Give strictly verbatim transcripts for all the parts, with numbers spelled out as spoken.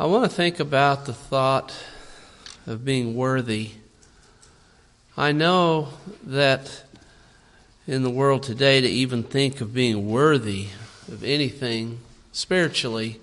I want to think about the thought of being worthy. I know that in the world today, to even think of being worthy of anything spiritually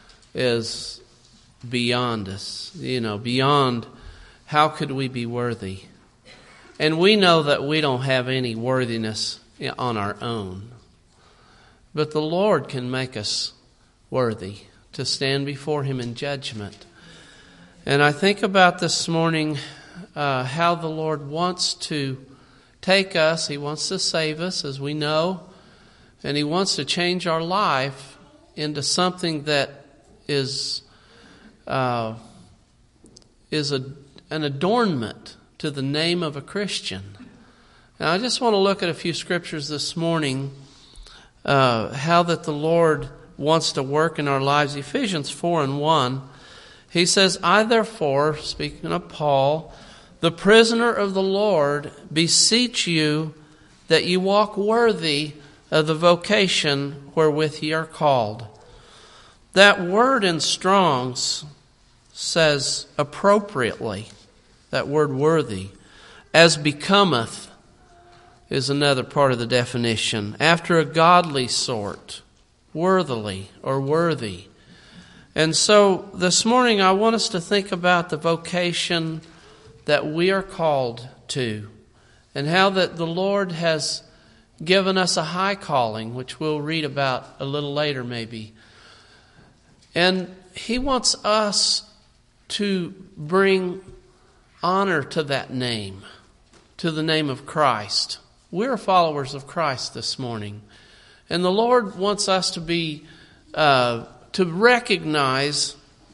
is beyond us. You know, beyond how could we be worthy? And we know that we don't have any worthiness on our own. But the Lord can make us worthy to stand before Him in judgment. And I think about this morning uh, how the Lord wants to take us. He wants to save us, as we know. And He wants to change our life into something that is uh, is a, an adornment to the name of a Christian. Now, I just want to look at a few scriptures this morning, uh, how that the Lord wants to work in our lives. Ephesians four and one, he says, I therefore, speaking of Paul, the prisoner of the Lord, beseech you that you walk worthy of the vocation wherewith ye are called. That word in Strong's says appropriately, that word worthy, as becometh is another part of the definition. After a godly sort, worthily or worthy. And so this morning I want us to think about the vocation that we are called to, and how that the Lord has given us a high calling, which we'll read about a little later maybe. And He wants us to bring honor to that name, to the name of Christ. We're followers of Christ this morning. And the Lord wants us to be, uh, to recognize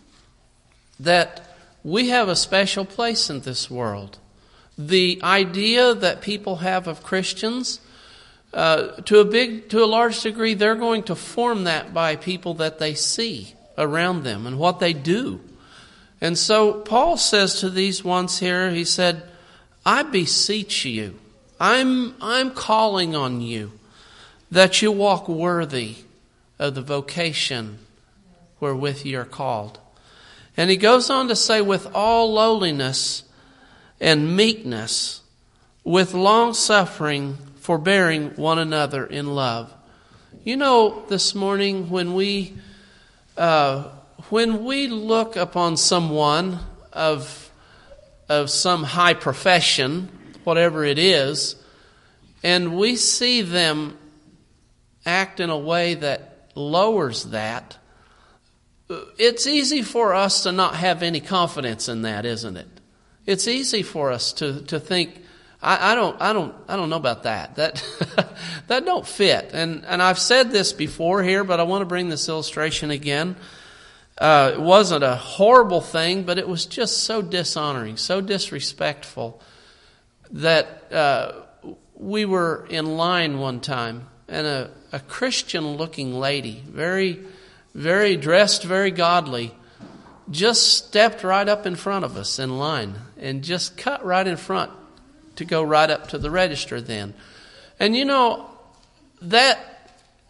that we have a special place in this world. The idea that people have of Christians, uh, to a big, to a large degree, they're going to form that by people that they see around them and what they do. And so Paul says to these ones here, he said, I beseech you, I'm I'm calling on you that you walk worthy of the vocation wherewith ye are called. And he goes on to say, with all lowliness and meekness, with long suffering, forbearing one another in love. You know, this morning when we uh, when we look upon someone of of some high profession, whatever it is, and we see them act in a way that lowers that, it's easy for us to not have any confidence in that, isn't it? It's easy for us to, to think, I, I don't I don't I don't know about that. That that don't fit. And and I've said this before here, but I want to bring this illustration again. Uh, it wasn't a horrible thing, but it was just so dishonoring, so disrespectful that uh, we were in line one time, and a, a Christian-looking lady, very, very dressed, very godly, just stepped right up in front of us in line and just cut right in front to go right up to the register then. And you know, that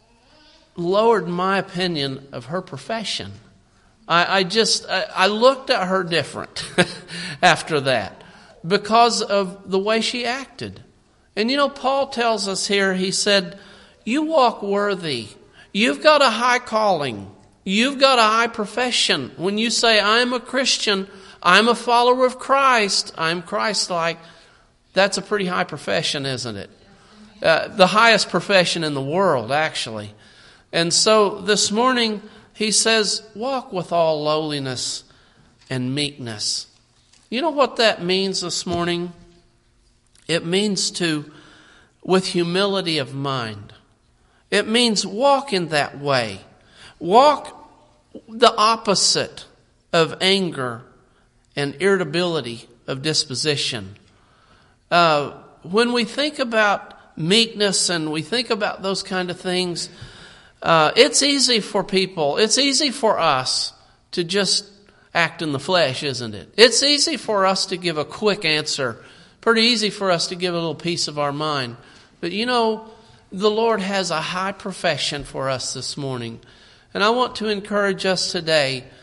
lowered my opinion of her profession. I, I just, I, I looked at her different after that because of the way she acted. And you know, Paul tells us here, he said, you walk worthy. You've got a high calling. You've got a high profession. When you say, I'm a Christian, I'm a follower of Christ, I'm Christ-like, that's a pretty high profession, isn't it? Uh, the highest profession in the world, actually. And so this morning, he says, walk with all lowliness and meekness. You know what that means this morning? It means to, with humility of mind. It means walk in that way. Walk the opposite of anger and irritability of disposition. Uh, when we think about meekness and we think about those kind of things, uh, it's easy for people, it's easy for us to just act in the flesh, isn't it? It's easy for us to give a quick answer. Pretty easy for us to give a little piece of our mind. But you know, the Lord has a high profession for us this morning. And I want to encourage us today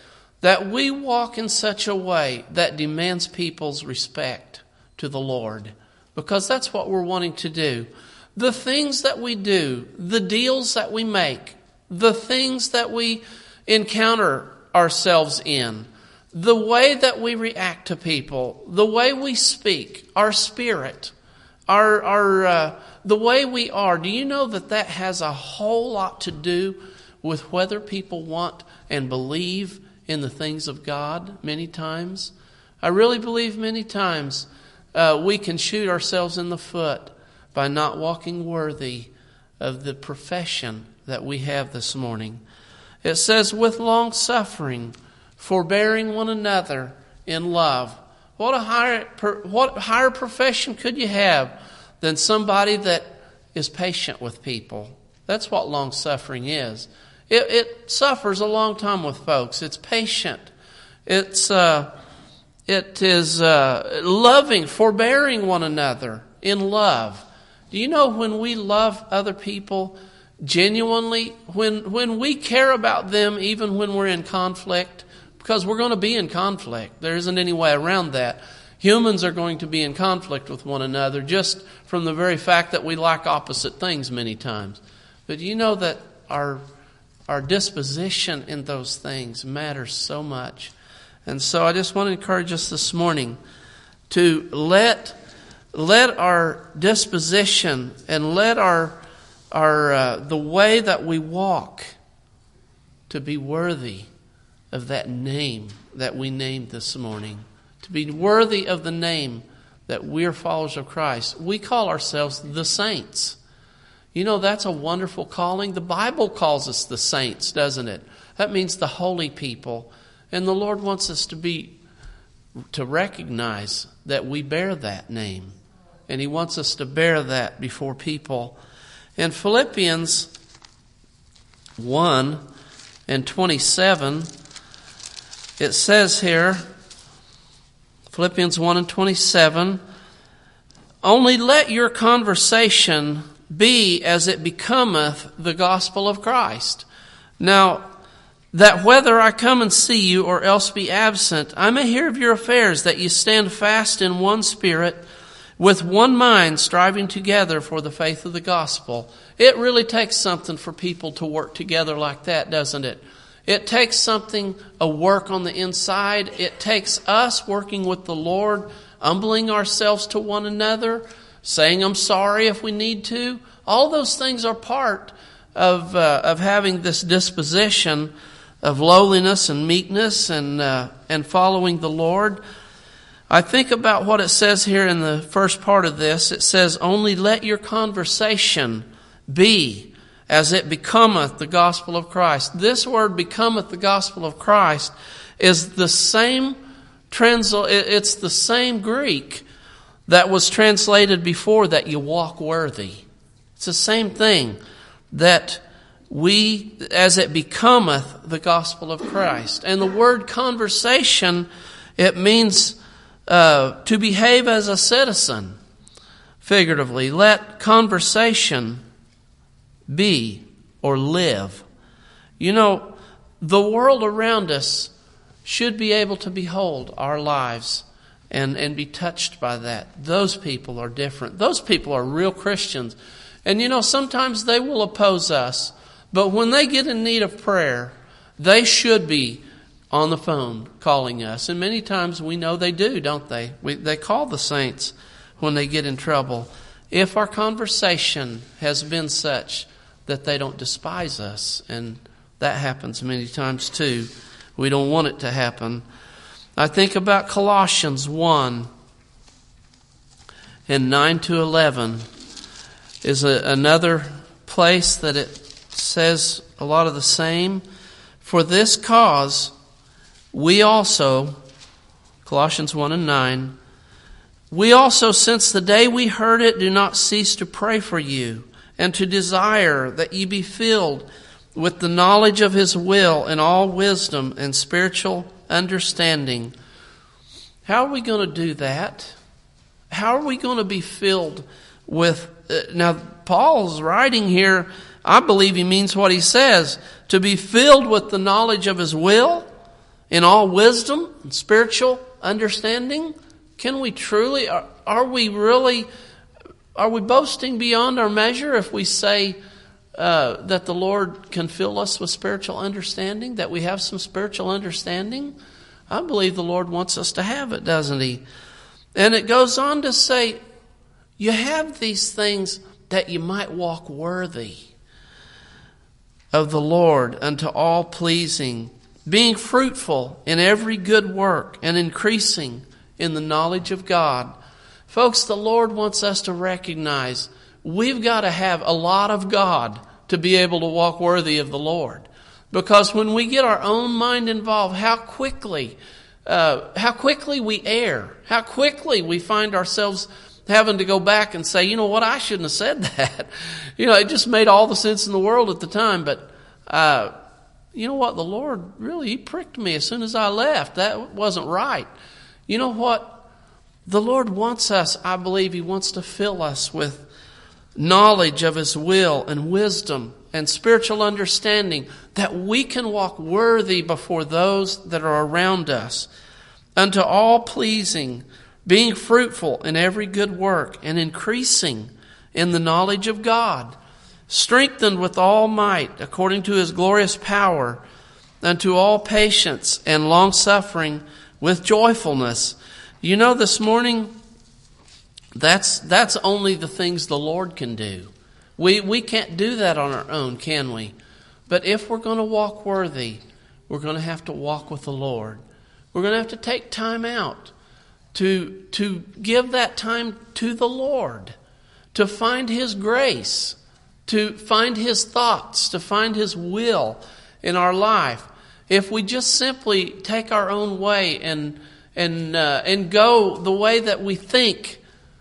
that we walk in such a way that demands people's respect to the Lord, because that's what we're wanting to do. The things that we do, the deals that we make, the things that we encounter ourselves in, the way that we react to people, the way we speak, our spirit, our our uh, the way we are. Do you know that that has a whole lot to do with whether people want and believe in the things of God many times? I really believe many times uh, we can shoot ourselves in the foot by not walking worthy of the profession that we have this morning. It says, with long suffering, forbearing one another in love. What a higher, what higher profession could you have than somebody that is patient with people? That's what long suffering is. It, it suffers a long time with folks. It's patient. It's uh, it is uh, loving, forbearing one another in love. Do you know when we love other people genuinely, when when we care about them, even when we're in conflict, because we're going to be in conflict. There isn't any way around that. Humans are going to be in conflict with one another just from the very fact that we like opposite things many times. But you know that our Our disposition in those things matters so much. And so I just want to encourage us this morning to let let our disposition and let our our uh, the way that we walk to be worthy of that name that we named this morning. To be worthy of the name that we're followers of Christ. We call ourselves the saints. You know, that's a wonderful calling. The Bible calls us the saints, doesn't it? That means the holy people. And the Lord wants us to be, to recognize that we bear that name. And He wants us to bear that before people. In Philippians one and twenty-seven, it says here, Philippians one and twenty-seven, only let your conversation be as it becometh the gospel of Christ. Now, that whether I come and see you or else be absent, I may hear of your affairs, that you stand fast in one spirit, with one mind, striving together for the faith of the gospel. It really takes something for people to work together like that, doesn't it? It takes something, a work on the inside. It takes us working with the Lord, humbling ourselves to one another, saying I'm sorry if we need to. All those things are part of uh, of having this disposition of lowliness and meekness and uh, and following the Lord. I think about what it says here in the first part of this. It says, only let your conversation be as it becometh the gospel of Christ. This word becometh the gospel of Christ is the same transl- it's the same Greek that was translated before, that you walk worthy. It's the same thing, that we, as it becometh the gospel of Christ. And the word conversation, it means uh, to behave as a citizen, figuratively. Let conversation be or live. You know, the world around us should be able to behold our lives and, and be touched by that. Those people are different. Those people are real Christians. And you know, sometimes they will oppose us. But when they get in need of prayer, they should be on the phone calling us. And many times we know they do, don't they? We, they call the saints when they get in trouble. If our conversation has been such that they don't despise us, and that happens many times too. We don't want it to happen. I think about Colossians one and nine to eleven is a, another place that it says a lot of the same. For this cause we also, Colossians one and nine, we also, since the day we heard it, do not cease to pray for you, and to desire that ye be filled with the knowledge of His will and all wisdom and spiritual understanding. How are we going to do that? How are we going to be filled with... Uh, now, Paul's writing here, I believe he means what he says, to be filled with the knowledge of His will in all wisdom and spiritual understanding? Can we truly, are, are we really, are we boasting beyond our measure if we say uh, that the Lord can fill us with spiritual understanding, that we have some spiritual understanding? I believe the Lord wants us to have it, doesn't He? And it goes on to say, you have these things that you might walk worthy of the Lord unto all pleasing, being fruitful in every good work and increasing in the knowledge of God. Folks, the Lord wants us to recognize we've got to have a lot of God to be able to walk worthy of the Lord. Because when we get our own mind involved, how quickly, uh, how quickly we err, how quickly we find ourselves having to go back and say, you know what, I shouldn't have said that. You know, it just made all the sense in the world at the time, but uh, you know what, the Lord really, He pricked me as soon as I left. That wasn't right. You know what? The Lord wants us, I believe He wants to fill us with knowledge of His will and wisdom and spiritual understanding, that we can walk worthy before those that are around us, unto all pleasing, being fruitful in every good work and increasing in the knowledge of God, strengthened with all might according to His glorious power, unto all patience and long-suffering with joyfulness. You know, this morning, that's that's only the things the Lord can do. We we can't do that on our own, can we? But if we're going to walk worthy, we're going to have to walk with the Lord. We're going to have to take time out to to give that time to the Lord, to find His grace, to find His thoughts, to find His will in our life. If we just simply take our own way and and uh, and go the way that we think,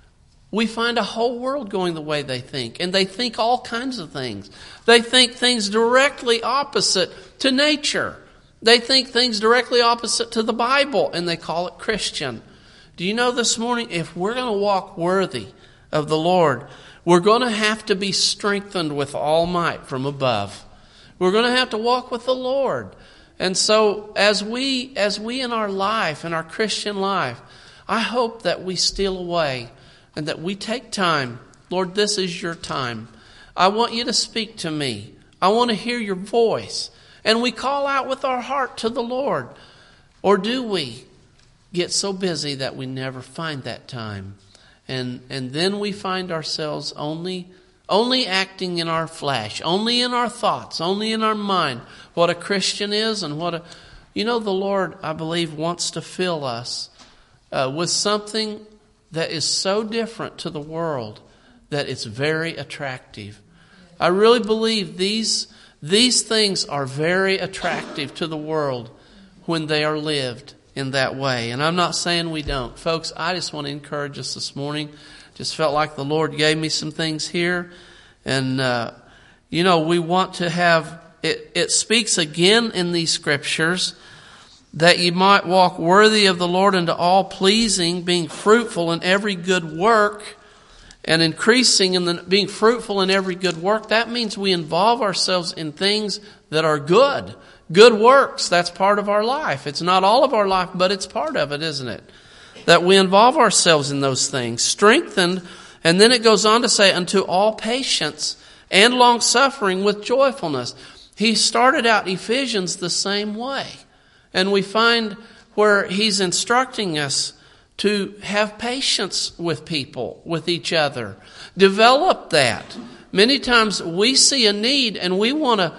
we find a whole world going the way they think. And they think all kinds of things. They think things directly opposite to nature. They think things directly opposite to the Bible, and they call it Christian. Do you know this morning, if we're going to walk worthy of the Lord, we're going to have to be strengthened with all might from above. We're going to have to walk with the Lord. And so as we, as we in our life, in our Christian life, I hope that we steal away and that we take time. Lord, this is your time. I want you to speak to me. I want to hear your voice. And we call out with our heart to the Lord. Or do we get so busy that we never find that time? And and then we find ourselves only only acting in our flesh, only in our thoughts, only in our mind, what a Christian is and what a... You know, the Lord, I believe, wants to fill us uh, with something that is so different to the world that it's very attractive. I really believe these these things are very attractive to the world when they are lived in that way. And I'm not saying we don't. Folks, I just want to encourage us this morning. Just felt like the Lord gave me some things here. And, uh, you know, we want to have, it, it speaks again in these scriptures that you might walk worthy of the Lord unto all pleasing, being fruitful in every good work and increasing in the, being fruitful in every good work. That means we involve ourselves in things that are good. Good works, that's part of our life. It's not all of our life, but it's part of it, isn't it? That we involve ourselves in those things. Strengthened, and then it goes on to say, unto all patience and long-suffering with joyfulness. He started out Ephesians the same way. And we find where he's instructing us to have patience with people, with each other. Develop that. Many times we see a need and we want to,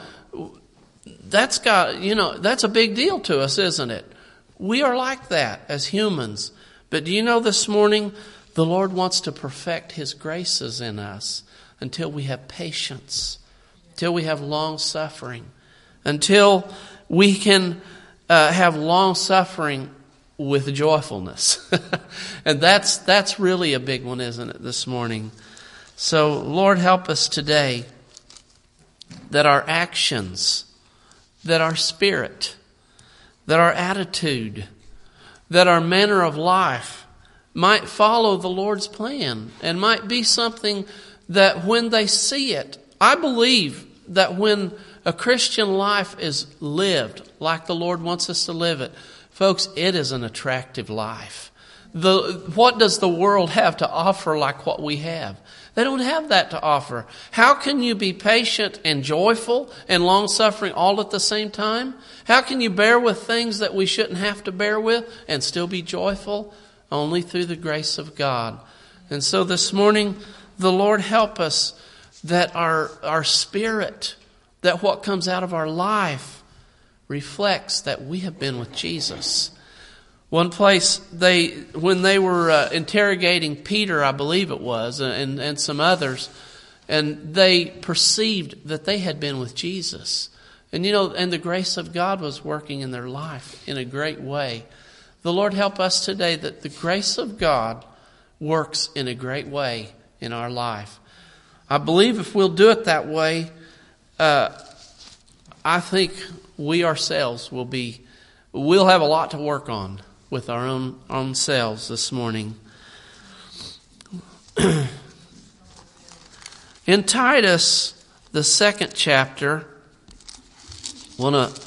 that's got, you know, that's a big deal to us, isn't it? We are like that as humans. But do you know this morning, the Lord wants to perfect His graces in us until we have patience, until we have long suffering, until we can uh, have long suffering with joyfulness. And that's that's really a big one, isn't it, this morning? So, Lord, help us today that our actions, that our spirit, that our attitude, that our manner of life might follow the Lord's plan and might be something that when they see it, I believe that when a Christian life is lived like the Lord wants us to live it, folks, it is an attractive life. The, what does the world have to offer like what we have? They don't have that to offer. How can you be patient and joyful and long-suffering all at the same time? How can you bear with things that we shouldn't have to bear with and still be joyful? Only through the grace of God. And so this morning, the Lord help us that our, our spirit, that what comes out of our life reflects that we have been with Jesus. One place, they when they were uh, interrogating Peter, I believe it was, and, and some others, and they perceived that they had been with Jesus. And you know, and the grace of God was working in their life in a great way. The Lord help us today that the grace of God works in a great way in our life. I believe if we'll do it that way, uh, I think we ourselves will be, we'll have a lot to work on with our own, own selves this morning. In Titus, the second chapter, I want to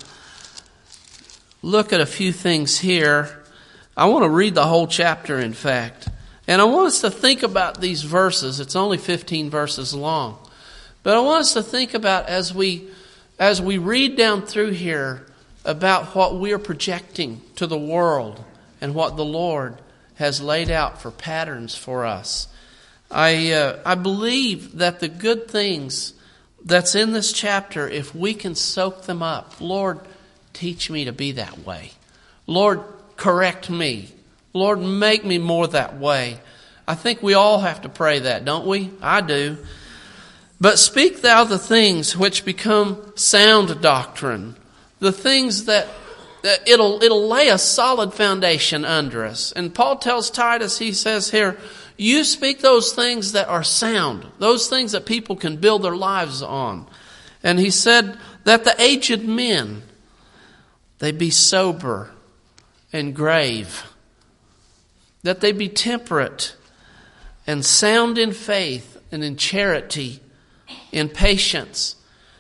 look at a few things here. I want to read the whole chapter, in fact. And I want us to think about these verses. It's only fifteen verses long. But I want us to think about as we as we read down through here about what we are projecting to the world and what the Lord has laid out for patterns for us. I uh, I believe that the good things that's in this chapter, if we can soak them up, Lord, teach me to be that way. Lord, correct me. Lord, make me more that way. I think we all have to pray that, don't we? I do. But speak thou the things which become sound doctrine, the things that It'll it'll lay a solid foundation under us. And Paul tells Titus, he says here, you speak those things that are sound, those things that people can build their lives on. And he said that the aged men, they be sober and grave, that they be temperate and sound in faith and in charity, in patience.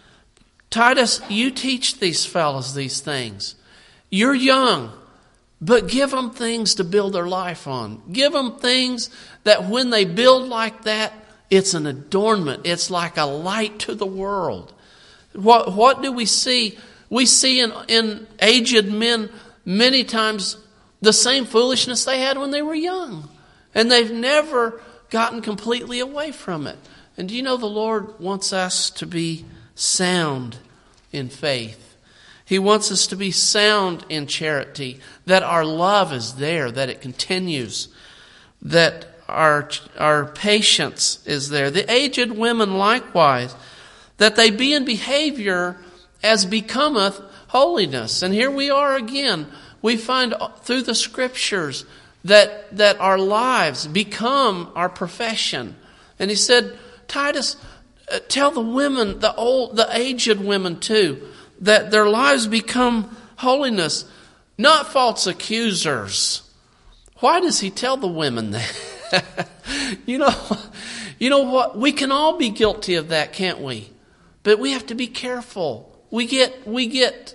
Titus, you teach these fellows these things. You're young, but give them things to build their life on. Give them things that when they build like that, it's an adornment. It's like a light to the world. What, what do we see? We see in, in aged men many times the same foolishness they had when they were young. And they've never gotten completely away from it. And do you know the Lord wants us to be sound in faith? He wants us to be sound in charity, that our love is there, that it continues, that our, our patience is there. The aged women likewise, that they be in behavior as becometh holiness. And here we are again. We find through the scriptures that, that our lives become our profession. And he said, Titus, uh, tell the women, the old, the aged women too, that their lives become holiness, not false accusers. Why does he tell the women that? you know, you know what? We can all be guilty of that, can't we? But we have to be careful. We get we get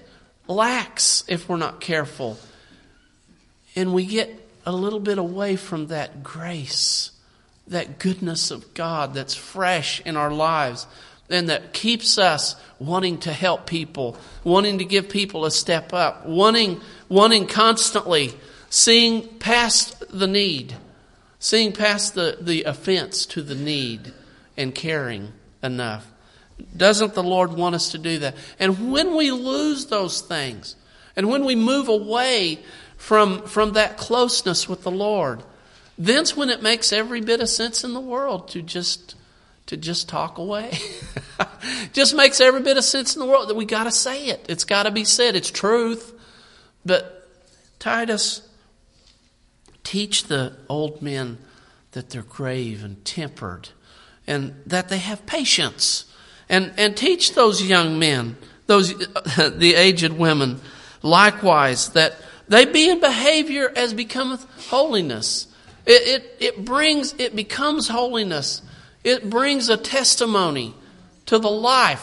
lax if we're not careful. And we get a little bit away from that grace, that goodness of God that's fresh in our lives and that keeps us wanting to help people, wanting to give people a step up, wanting, wanting constantly, seeing past the need, seeing past the, the offense to the need and caring enough. Doesn't the Lord want us to do that? And when we lose those things, and when we move away from, from that closeness with the Lord, then's when it makes every bit of sense in the world to just to just talk away. Just makes every bit of sense in the world that we got to say it. It's got to be said. It's truth. But Titus, teach the old men that they're grave and tempered and that they have patience. And and teach those young men, those the aged women, likewise, that they be in behavior as becometh holiness. It, it it brings it becomes holiness. It brings a testimony to the life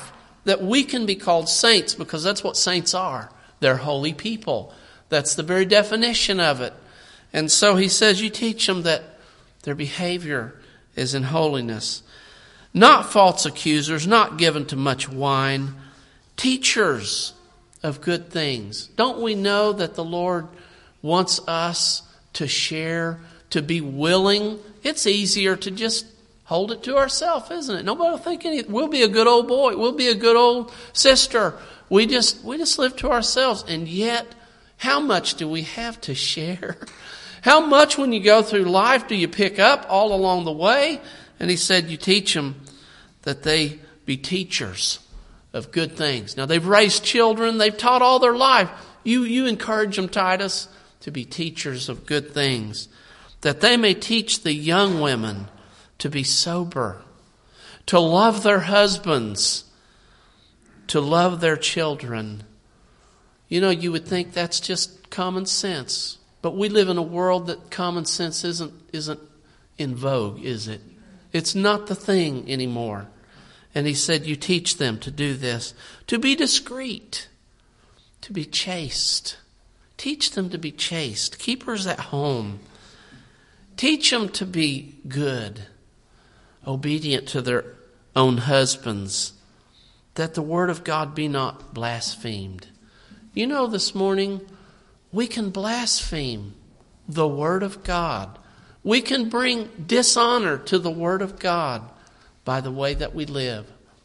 that we can be called saints, because that's what saints are. They're holy people. That's the very definition of it. And so he says you teach them that their behavior is in holiness. Not false accusers, not given to much wine, teachers of good things. Don't we know that the Lord wants us to share, to be willing? It's easier to just hold it to ourselves, isn't it? Nobody will think anything. We'll be a good old boy. We'll be a good old sister. We just we just live to ourselves. And yet, how much do we have to share? How much when you go through life do you pick up all along the way? And he said you teach them that they be teachers of good things. Now they've raised children. They've taught all their life. You, you encourage them, Titus, to be teachers of good things. That they may teach the young women to be sober, to love their husbands, to love their children. You know, you would think that's just common sense. But we live in a world that common sense isn't isn't in vogue, is it? It's not the thing anymore. And he said, you teach them to do this. To be discreet. To be chaste. Teach them to be chaste. Keepers at home. Teach them to be good. Obedient to their own husbands. That the word of God be not blasphemed. You know, this morning, we can blaspheme the Word of God. We can bring dishonor to the Word of God by the way that we live.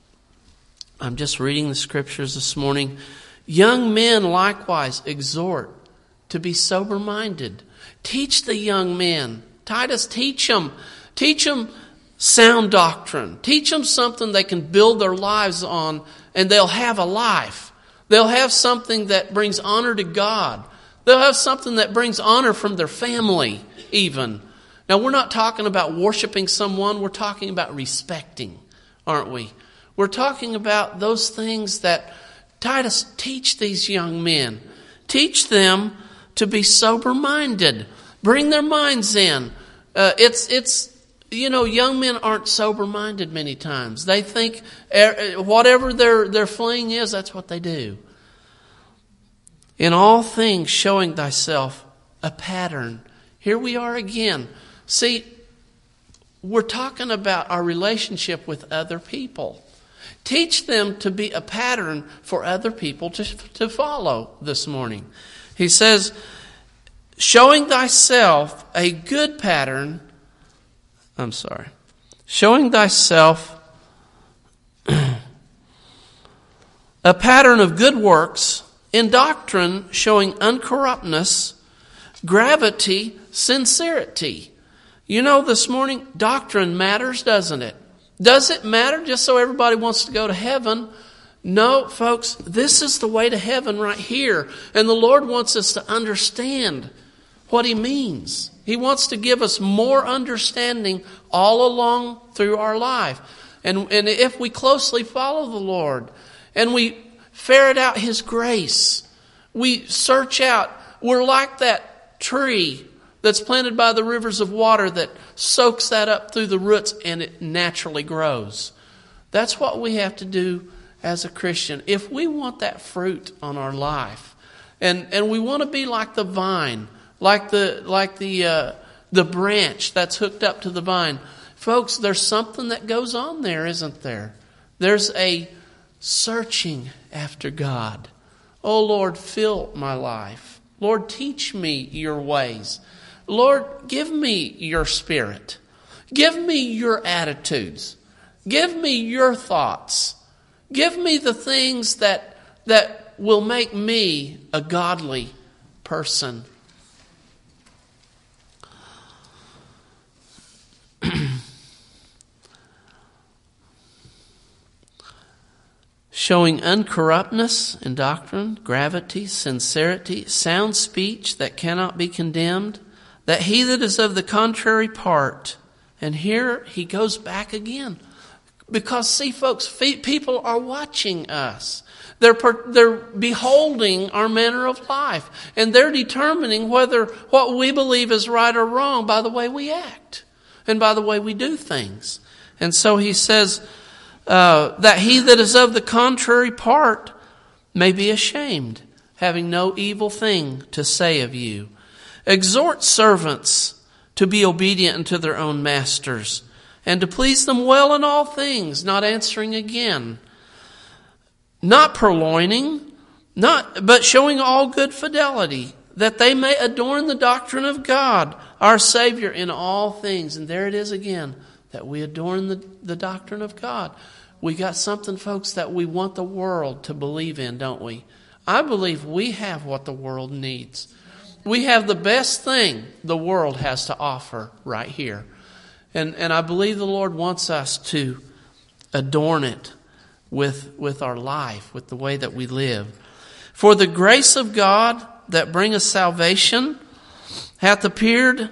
I'm just reading the scriptures this morning. Young men likewise exhort to be sober-minded. Teach the young men. Titus, teach them. Teach them sound doctrine. Teach them something they can build their lives on, and they'll have a life. They'll have something that brings honor to God. They'll have something that brings honor from their family even. Now, we're not talking about worshiping someone. We're talking about respecting, aren't we? We're talking about those things that Titus, teach these young men. Teach them to be sober-minded. Bring their minds in. Uh, it's, it's, you know, young men aren't sober-minded many times. They think whatever their, their fling is, that's what they do. In all things showing thyself a pattern. Here we are again. See, we're talking about our relationship with other people. Teach them to be a pattern for other people to, to follow this morning. He says, showing thyself a good pattern. I'm sorry. Showing thyself a pattern of good works, in doctrine showing uncorruptness, gravity, sincerity. You know, this morning, doctrine matters, doesn't it? Does it matter just so everybody wants to go to heaven? No, folks, this is the way to heaven right here. And the Lord wants us to understand what He means. He wants to give us more understanding all along through our life. And, and if we closely follow the Lord and we ferret out His grace, we search out, we're like that tree that's planted by the rivers of water that soaks that up through the roots and it naturally grows. That's what we have to do as a Christian. If we want that fruit on our life, and, and we want to be like the vine, like the like the uh, the branch that's hooked up to the vine, folks, there's something that goes on there, isn't there? There's a searching after God. Oh Lord, fill my life. Lord, teach me your ways. Lord, give me your spirit. Give me your attitudes. Give me your thoughts. Give me the things that that will make me a godly person. Showing uncorruptness in doctrine, gravity, sincerity, sound speech that cannot be condemned, that he that is of the contrary part. And here he goes back again. Because, see, folks, people are watching us. They're, they're beholding our manner of life. And they're determining whether what we believe is right or wrong by the way we act and by the way we do things. And so he says, uh, that he that is of the contrary part may be ashamed, having no evil thing to say of you. Exhort servants to be obedient unto their own masters, and to please them well in all things, not answering again, not purloining, not but showing all good fidelity, that they may adorn the doctrine of God, our Savior, in all things. And there it is again, that we adorn the, the doctrine of God. We got something, folks, that we want the world to believe in, don't we? I believe we have what the world needs. We have the best thing the world has to offer right here. And and I believe the Lord wants us to adorn it with, with our life, with the way that we live. For the grace of God that bringeth salvation hath appeared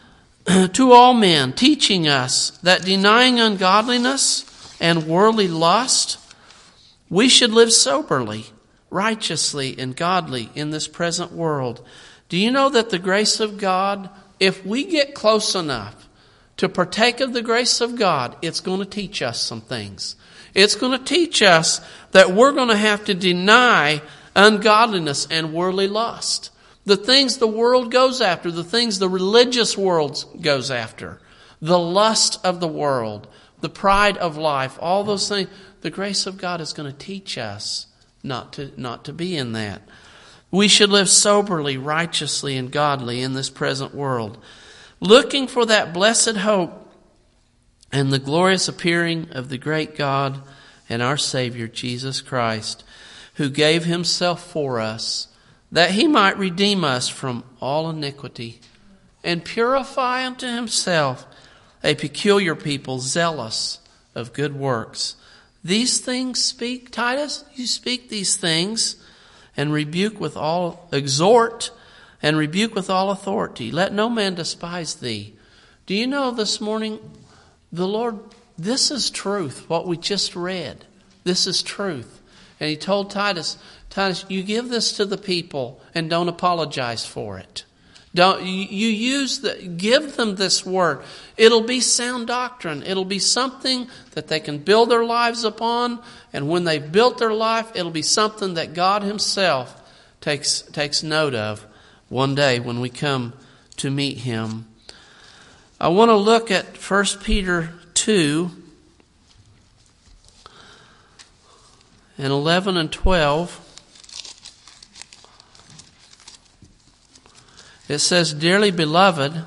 to all men, teaching us that denying ungodliness and worldly lust, we should live soberly, righteously, and godly in this present world. Do you know that the grace of God, if we get close enough to partake of the grace of God, it's going to teach us some things. It's going to teach us that we're going to have to deny ungodliness and worldly lust. The things the world goes after, the things the religious world goes after, the lust of the world, the pride of life, all those things. The grace of God is going to teach us not to, not to be in that. We should live soberly, righteously, and godly in this present world, looking for that blessed hope and the glorious appearing of the great God and our Savior, Jesus Christ, who gave himself for us, that he might redeem us from all iniquity and purify unto himself a peculiar people, zealous of good works. These things speak, Titus, you speak these things, and rebuke with all, exhort, and rebuke with all authority. Let no man despise thee. Do you know this morning, the Lord, this is truth, what we just read. This is truth. And he told Titus, Titus, you give this to the people and don't apologize for it. Don't you, you use the give them this word. It'll be sound doctrine. It'll be something that they can build their lives upon, and when they've built their life, it'll be something that God himself takes takes note of one day when we come to meet him. I want to look at First Peter two and eleven and twelve. It says, dearly beloved,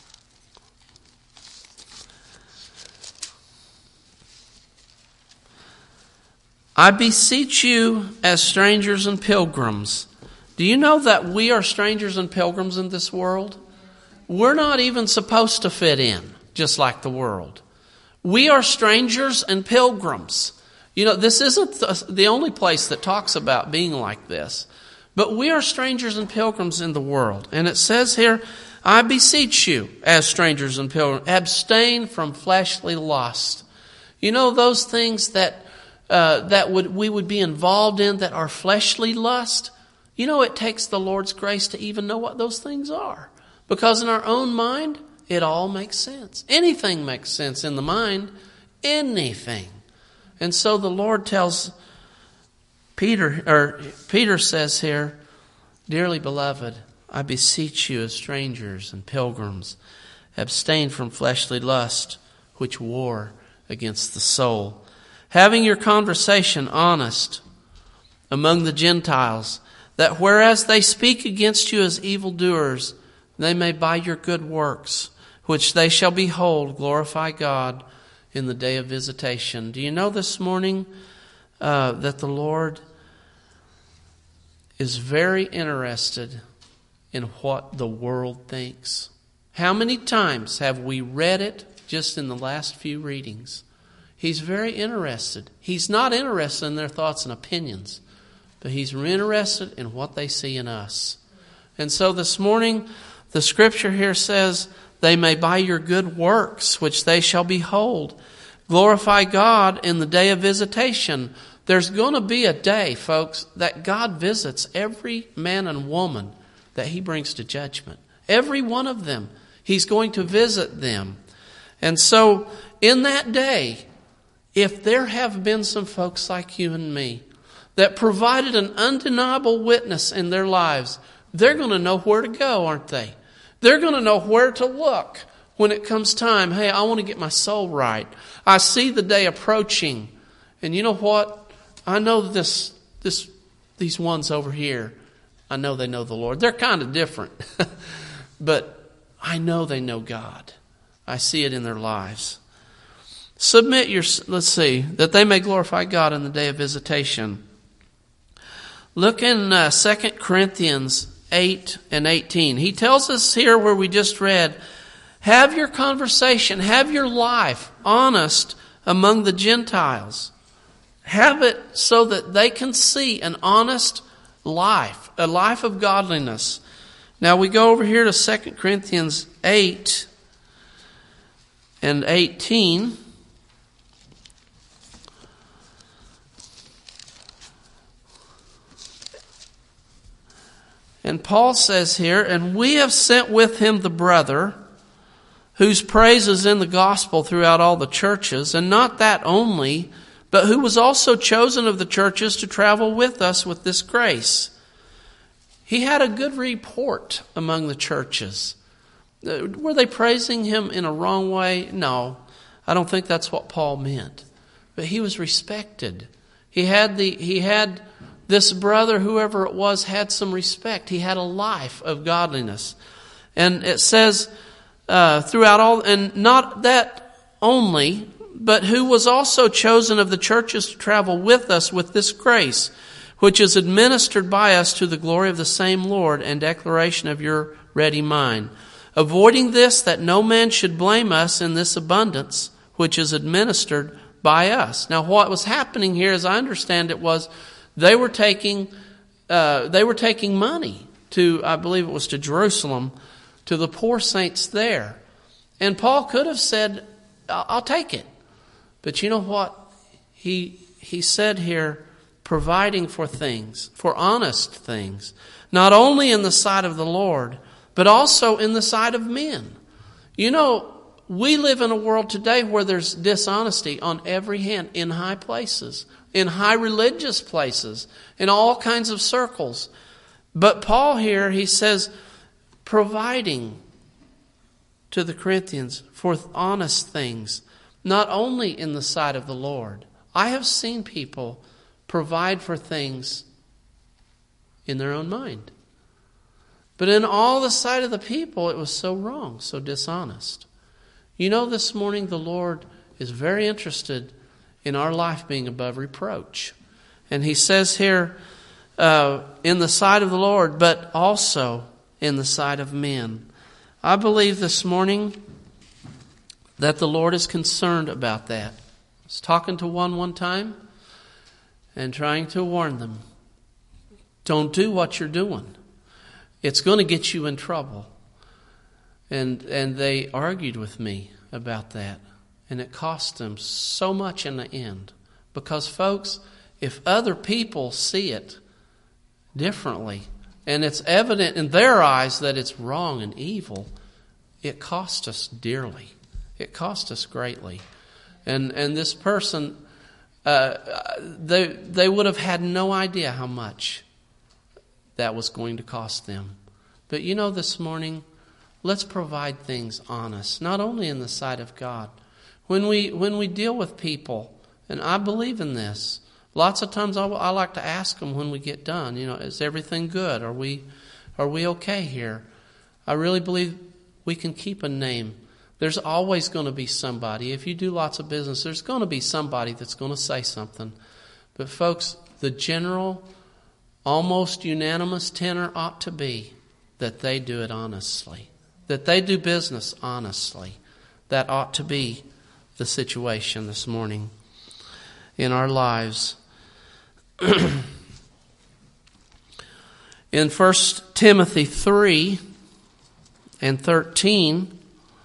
I beseech you as strangers and pilgrims. Do you know that we are strangers and pilgrims in this world? We're not even supposed to fit in, just like the world. We are strangers and pilgrims. You know, this isn't the only place that talks about being like this. But we are strangers and pilgrims in the world. And it says here, I beseech you, as strangers and pilgrims, abstain from fleshly lust. You know, those things that uh, that would we would be involved in that are fleshly lust. You know, it takes the Lord's grace to even know what those things are. Because in our own mind, it all makes sense. Anything makes sense in the mind. Anything. And so the Lord tells Peter, or Peter says here, dearly beloved, I beseech you as strangers and pilgrims, abstain from fleshly lust, which war against the soul. Having your conversation honest among the Gentiles, that whereas they speak against you as evildoers, they may by your good works, which they shall behold, glorify God in the day of visitation. Do you know this morning uh, that the Lord is very interested in what the world thinks? How many times have we read it just in the last few readings? He's very interested. He's not interested in their thoughts and opinions, but he's interested in what they see in us. And so this morning, the scripture here says, they may by your good works, which they shall behold, glorify God in the day of visitation. There's going to be a day, folks, that God visits every man and woman that he brings to judgment. Every one of them. He's going to visit them. And so in that day, if there have been some folks like you and me that provided an undeniable witness in their lives, they're going to know where to go, aren't they? They're going to know where to look when it comes time. Hey, I want to get my soul right. I see the day approaching. And you know what? I know this, this, these ones over here, I know they know the Lord. They're kind of different. But I know they know God. I see it in their lives. Submit your, let's see, that they may glorify God in the day of visitation. Look in uh, Second Corinthians eight and eighteen. He tells us here where we just read, have your conversation, have your life honest among the Gentiles. Have it so that they can see an honest life, a life of godliness. Now we go over here to Second Corinthians eight and eighteen. And Paul says here, and we have sent with him the brother, whose praise is in the gospel throughout all the churches, and not that only, but who was also chosen of the churches to travel with us with this grace. He had a good report among the churches. Were they praising him in a wrong way? No, I don't think that's what Paul meant. But he was respected. He had the he had this brother, whoever it was, had some respect. He had a life of godliness. And it says uh, throughout all, and not that only, but who was also chosen of the churches to travel with us with this grace, which is administered by us to the glory of the same Lord and declaration of your ready mind. Avoiding this, that no man should blame us in this abundance, which is administered by us. Now what was happening here, as I understand it, was They were taking, uh, they were taking money to, I believe it was to Jerusalem, to the poor saints there. And Paul could have said, I'll take it. But you know what? He, he said here, providing for things, for honest things, not only in the sight of the Lord, but also in the sight of men. You know, we live in a world today where there's dishonesty on every hand in high places, in high religious places, in all kinds of circles. But Paul here, he says, providing to the Corinthians for honest things, not only in the sight of the Lord. I have seen people provide for things in their own mind. But in all the sight of the people, it was so wrong, so dishonest. You know, this morning the Lord is very interested in our life being above reproach. And he says here, uh, in the sight of the Lord, but also in the sight of men. I believe this morning that the Lord is concerned about that. I was talking to one one time and trying to warn them. Don't do what you're doing. It's going to get you in trouble. And and they argued with me about that. And it cost them so much in the end. Because, folks, if other people see it differently, and it's evident in their eyes that it's wrong and evil, it cost us dearly. It cost us greatly. And and this person, uh, they they would have had no idea how much that was going to cost them. But you know, this morning, let's provide things honest, not only in the sight of God. When we when we deal with people, and I believe in this, lots of times I, I like to ask them when we get done, you know, is everything good? Are we are we okay here? I really believe we can keep a name. There's always going to be somebody. If you do lots of business, there's going to be somebody that's going to say something. But folks, the general, almost unanimous tenor ought to be that they do it honestly, that they do business honestly. That ought to be the situation this morning in our lives. In First Timothy three and thirteen,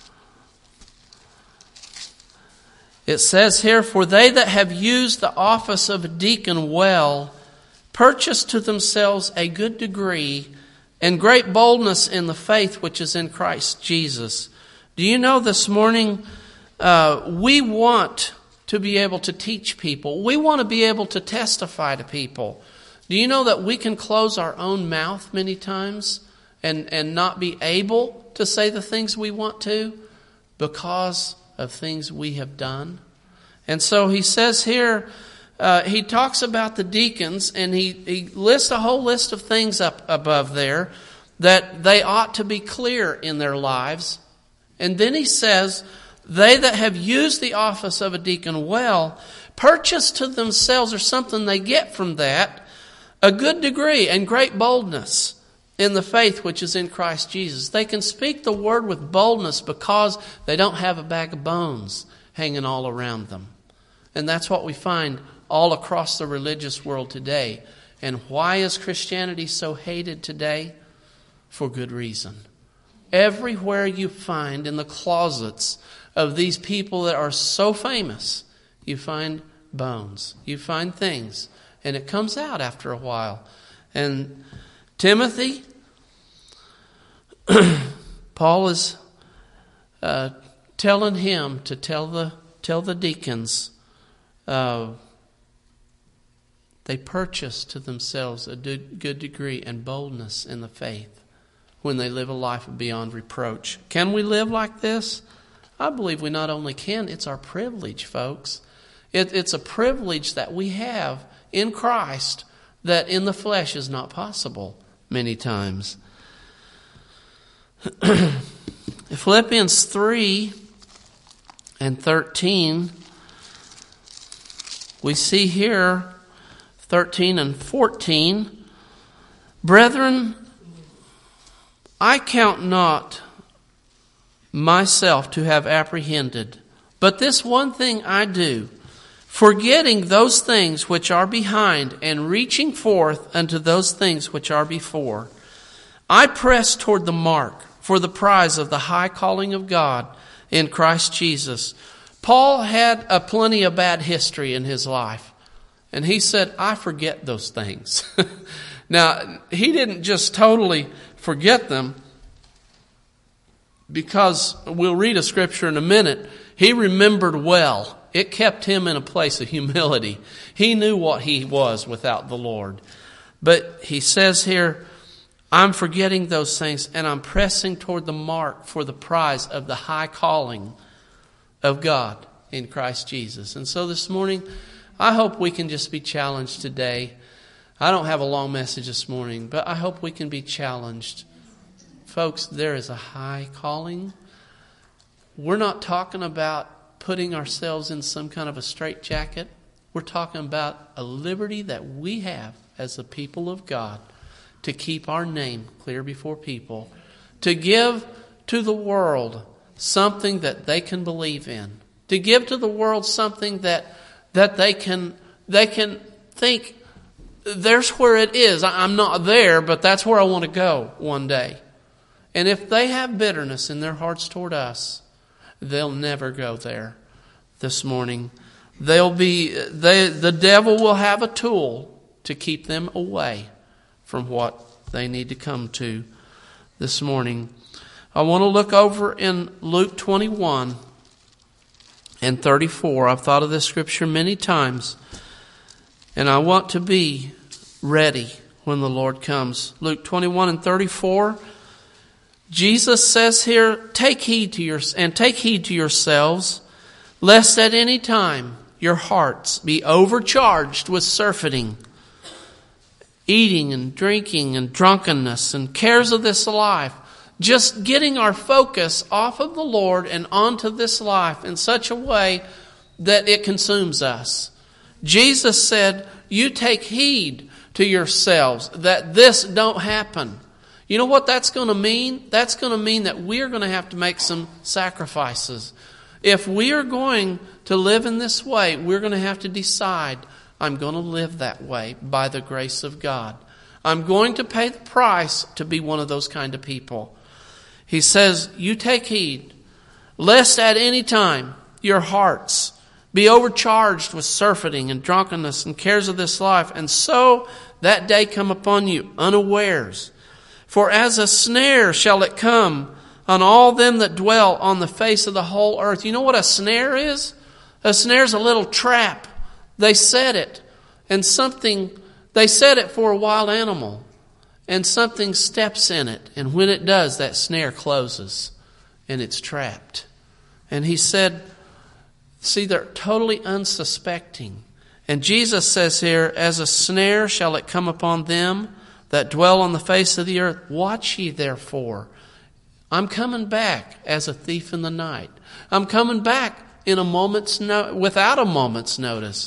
it says here, for they that have used the office of a deacon well purchase to themselves a good degree and great boldness in the faith which is in Christ Jesus. Do you know this morning, uh, we want to be able to teach people. We want to be able to testify to people. Do you know that we can close our own mouth many times and, and not be able to say the things we want to because of things we have done? And so he says here, uh, he talks about the deacons, and he, he lists a whole list of things up above there that they ought to be clear in their lives. And then he says, they that have used the office of a deacon well, purchase to themselves, or something they get from that, a good degree and great boldness in the faith which is in Christ Jesus. They can speak the word with boldness because they don't have a bag of bones hanging all around them. And that's what we find all across the religious world today. And why is Christianity so hated today? For good reason. Everywhere you find in the closets of these people that are so famous, you find bones. You find things. And it comes out after a while. And Timothy, Paul is uh, telling him to tell the tell the deacons uh, they purchase to themselves a good degree and boldness in the faith when they live a life of beyond reproach. Can we live like this? I believe we not only can, it's our privilege, folks. It, it's a privilege that we have in Christ that in the flesh is not possible many times. Philippians three and thirteen, we see here, thirteen and fourteen, brethren, I count not myself to have apprehended, but this one thing I do, forgetting those things which are behind and reaching forth unto those things which are before, I press toward the mark for the prize of the high calling of God in Christ Jesus. Paul had a plenty of bad history in his life, and he said, I forget those things. Now, he didn't just totally forget them, because we'll read a scripture in a minute. He remembered well. It kept him in a place of humility. He knew what he was without the Lord. But he says here, I'm forgetting those things and I'm pressing toward the mark for the prize of the high calling of God in Christ Jesus. And so this morning, I hope we can just be challenged today. I don't have a long message this morning, but I hope we can be challenged. Folks, there is a high calling. We're not talking about putting ourselves in some kind of a straitjacket. We're talking about a liberty that we have as the people of God to keep our name clear before people, to give to the world something that they can believe in, to give to the world something that that they can they can think, there's where it is. I'm not there, but that's where I want to go one day. And if they have bitterness in their hearts toward us, they'll never go there this morning. They'll be they the devil will have a tool to keep them away from what they need to come to this morning. I want to look over in Luke twenty-one and thirty-four. I've thought of this scripture many times, and I want to be ready when the Lord comes. Luke twenty-one and thirty-four. Jesus says here, take heed to your and take heed to yourselves, lest at any time your hearts be overcharged with surfeiting, eating and drinking and drunkenness and cares of this life. Just getting our focus off of the Lord and onto this life in such a way that it consumes us. Jesus said, you take heed to yourselves that this don't happen. You know what that's going to mean? That's going to mean that we're going to have to make some sacrifices. If we are going to live in this way, we're going to have to decide, I'm going to live that way by the grace of God. I'm going to pay the price to be one of those kind of people. He says, you take heed, lest at any time your hearts be overcharged with surfeiting and drunkenness and cares of this life, and so that day come upon you unawares. For as a snare shall it come on all them that dwell on the face of the whole earth. You know what a snare is? A snare's a little trap. They set it, and something, they set it for a wild animal, and something steps in it. And when it does, that snare closes, and it's trapped. And he said, see, they're totally unsuspecting. And Jesus says here, as a snare shall it come upon them that dwell on the face of the earth. Watch ye therefore. I'm coming back as a thief in the night. I'm coming back in a moment's no, without a moment's notice.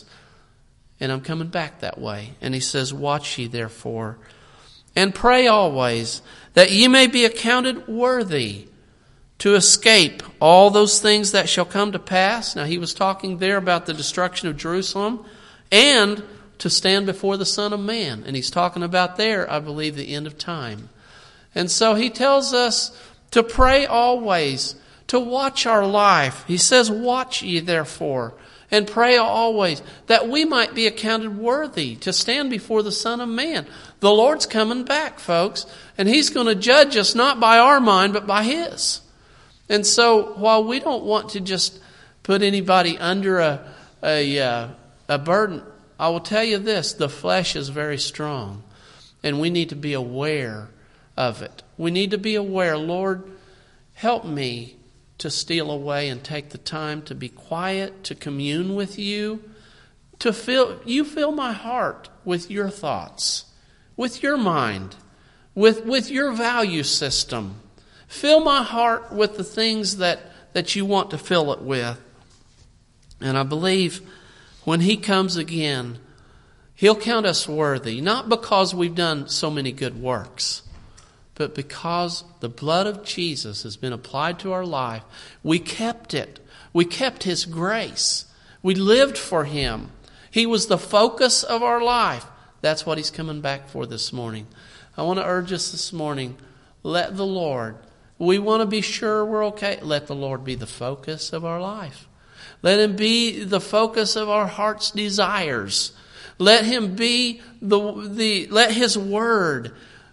And I'm coming back that way. And he says, watch ye therefore, and pray always, that ye may be accounted worthy to escape all those things that shall come to pass. Now he was talking there about the destruction of Jerusalem, and to stand before the Son of Man. And he's talking about there, I believe, the end of time. And so he tells us to pray always, to watch our life. He says, watch ye therefore, and pray always, that we might be accounted worthy to stand before the Son of Man. The Lord's coming back, folks, and he's going to judge us not by our mind, but by his. And so while we don't want to just put anybody under a, a, uh, a burden, I will tell you this, the flesh is very strong, and we need to be aware of it. We need to be aware, Lord, help me to steal away and take the time to be quiet, to commune with you, to fill, you fill my heart with your thoughts, with your mind, with, with your value system. Fill my heart with the things that, that you want to fill it with. And I believe when he comes again, he'll count us worthy, not because we've done so many good works, but because the blood of Jesus has been applied to our life. We kept it. We kept his grace. We lived for him. He was the focus of our life. That's what he's coming back for this morning. I want to urge us this morning, let the Lord, we want to be sure we're okay. Let the Lord be the focus of our life. Let him be the focus of our heart's desires. Let him be the, the let his word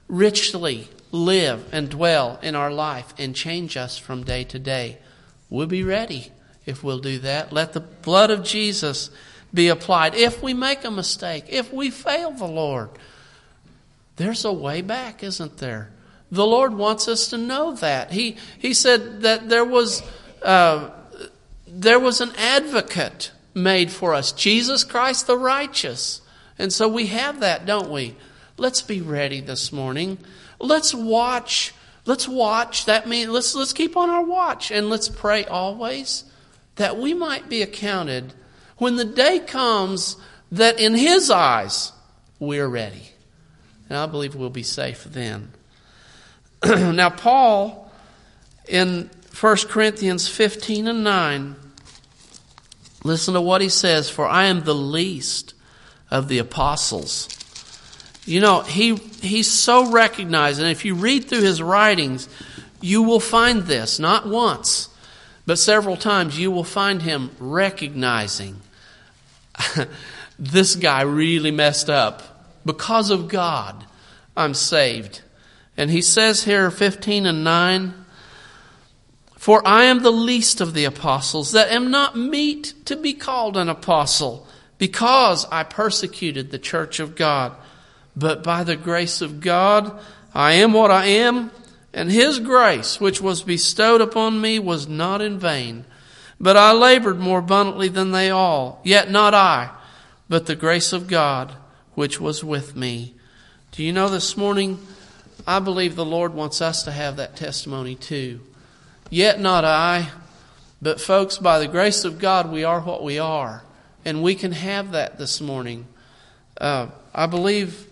richly live and dwell in our life and change us from day to day. We'll be ready if we'll do that. Let the blood of Jesus be applied. If we make a mistake, if we fail the Lord, there's a way back, isn't there? The Lord wants us to know that. He he said that there was uh, there was an advocate made for us, Jesus Christ the righteous. And so we have that, don't we? Let's be ready this morning. Let's watch. Let's watch. That means let's let's keep on our watch, and let's pray always that we might be accounted when the day comes that in his eyes we're ready. And I believe we'll be safe then. Now Paul in First Corinthians fifteen and nine, listen to what he says, for I am the least of the apostles. You know, he he's so recognized, and if you read through his writings, you will find this, not once, but several times you will find him recognizing this guy really messed up. Because of God, I'm saved. And he says here, fifteen and nine, for I am the least of the apostles, that am not meet to be called an apostle, because I persecuted the church of God. But by the grace of God, I am what I am, and his grace, which was bestowed upon me, was not in vain. But I labored more abundantly than they all, yet not I, but the grace of God, which was with me. Do you know this morning, I believe the Lord wants us to have that testimony too. Yet not I, but folks, by the grace of God, we are what we are. And we can have that this morning. Uh, I believe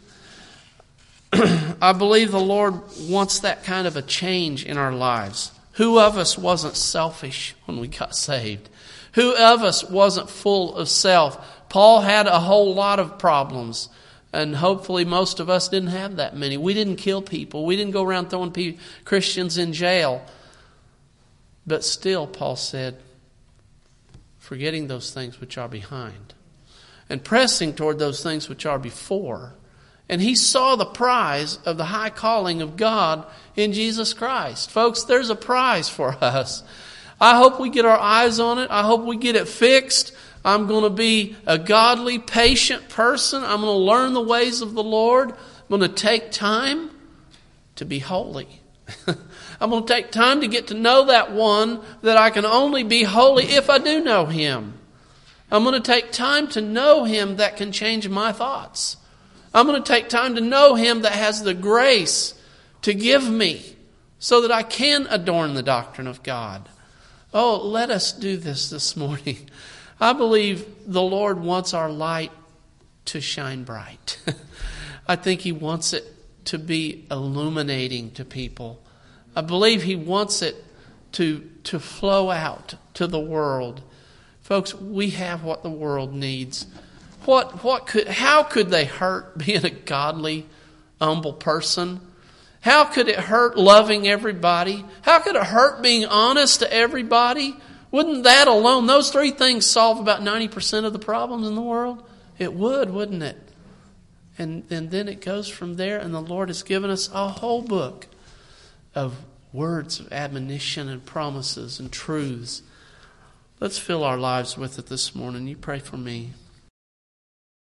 I believe the Lord wants that kind of a change in our lives. Who of us wasn't selfish when we got saved? Who of us wasn't full of self? Paul had a whole lot of problems, and hopefully most of us didn't have that many. We didn't kill people. We didn't go around throwing people, Christians in jail. But still, Paul said, forgetting those things which are behind, and pressing toward those things which are before. And he saw the prize of the high calling of God in Jesus Christ. Folks, there's a prize for us. I hope we get our eyes on it. I hope we get it fixed. I'm going to be a godly, patient person. I'm going to learn the ways of the Lord. I'm going to take time to be holy. I'm going to take time to get to know that one that I can only be holy if I do know Him. I'm going to take time to know Him that can change my thoughts. I'm going to take time to know Him that has the grace to give me so that I can adorn the doctrine of God. Oh, let us do this this morning. I believe the Lord wants our light to shine bright. I think He wants it to be illuminating to people. I believe He wants it to, to flow out to the world. Folks, we have what the world needs. What what could how could they hurt being a godly, humble person? How could it hurt loving everybody? How could it hurt being honest to everybody? Wouldn't that alone, those three things solve about ninety percent of the problems in the world? It would, wouldn't it? And, and then it goes from there, and the Lord has given us a whole book of words of admonition and promises and truths. Let's fill our lives with it this morning. You pray for me.